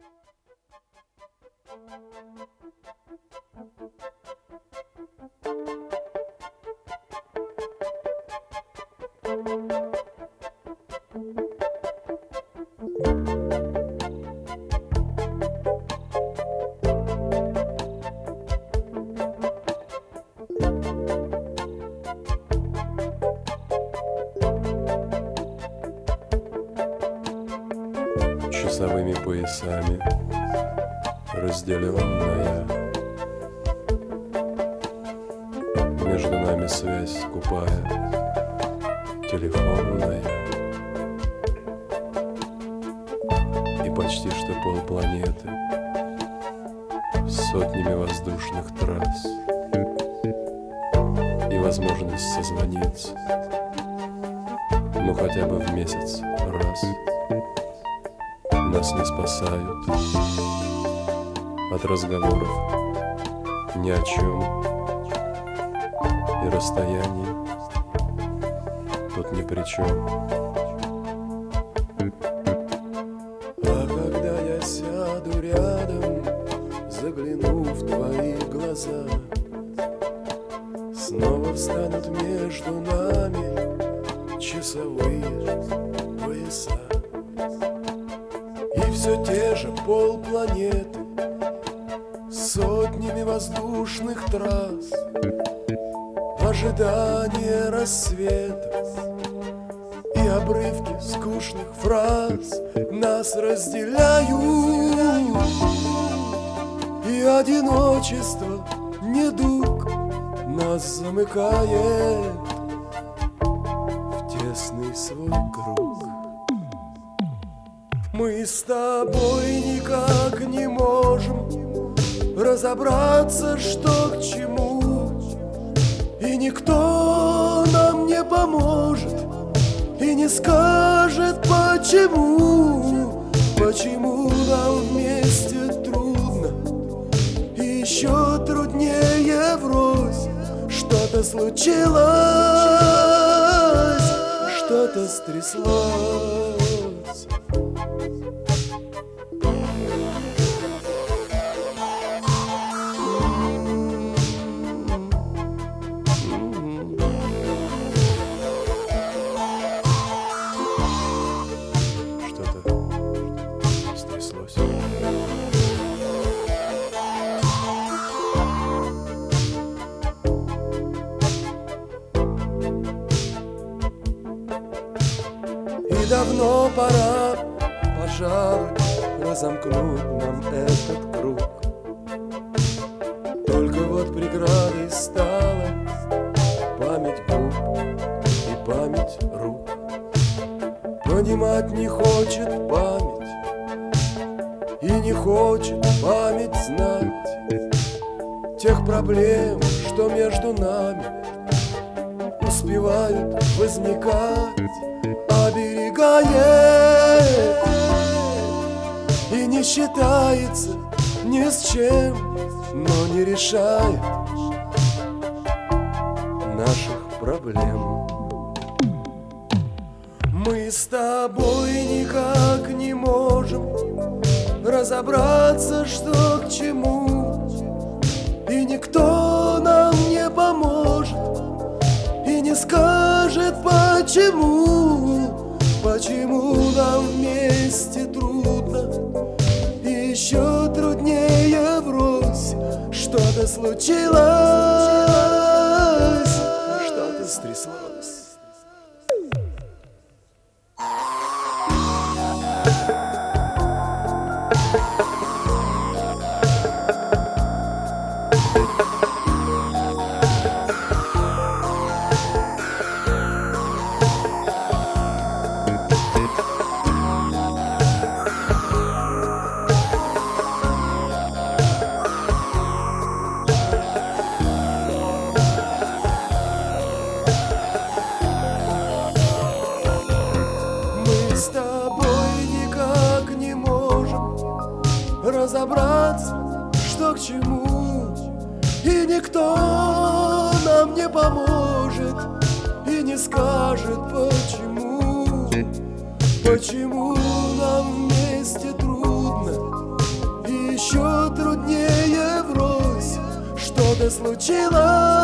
Часовыми поясами разделенная, между нами связь скупая, телефонная, и почти что полпланеты с сотнями воздушных трасс, и возможность созвониться, ну хотя бы в месяц раз. Нас не спасают от разговоров ни о чем, и расстояние тут ни при чем. А когда я сяду рядом, загляну в твои глаза, снова встанут между нами часовые пояса. И все те же полпланеты с сотнями воздушных трасс, ожидание рассвета и обрывки скучных фраз нас разделяют, и одиночество, недуг, нас замыкает в тесный свой круг. Мы с тобой никак не можем разобраться, что к чему, и никто нам не поможет и не скажет, почему. Почему нам вместе трудно и еще труднее врозь. Что-то случилось, что-то стряслось. И давно пора, пожалуй, разомкнуть нам этот круг. Только вот преградой стала память губ и память рук. Понимать не хочет память и не хочет память знать тех проблем, что между нами успевают возникать. Оберегает и не считается ни с чем, но не решает наших проблем. Мы с тобой никак не можем разобраться, что к чему, и никто нам не поможет и не скажет, почему. Почему нам вместе трудно и еще труднее врозь. Что-то случилось, что-то стряслось. Разобраться, что к чему, и никто нам не поможет и не скажет, почему. Почему нам вместе трудно еще труднее врозь. Что-то случилось,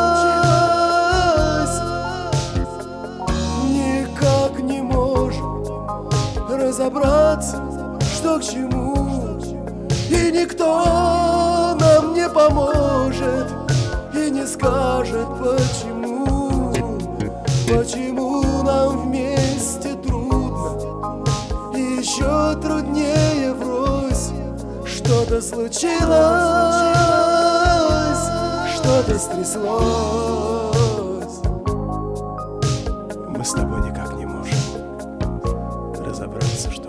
никак не можем разобраться, что к чему. И никто нам не поможет и не скажет, почему. Почему нам вместе трудно и еще труднее врозь. Что-то случилось, что-то стряслось. Мы с тобой никак не можем разобраться, что